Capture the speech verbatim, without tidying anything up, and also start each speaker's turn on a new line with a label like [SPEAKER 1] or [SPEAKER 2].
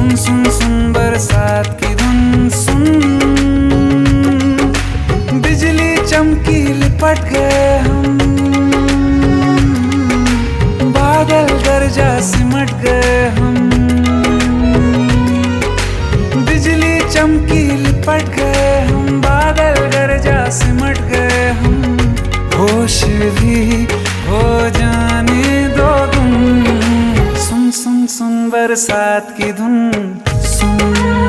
[SPEAKER 1] सुन सुन सुन बरसात की धुन सुन, बिजली चमकी लिपट गए हम, बादल गरजा सिमट गए हम, बिजली चमकी लिपट गए हम, बादल गरजा सिमट गए हम, होश भी हो जाने दो तुम, सुन सुन सुन बरसात की धुन सुन।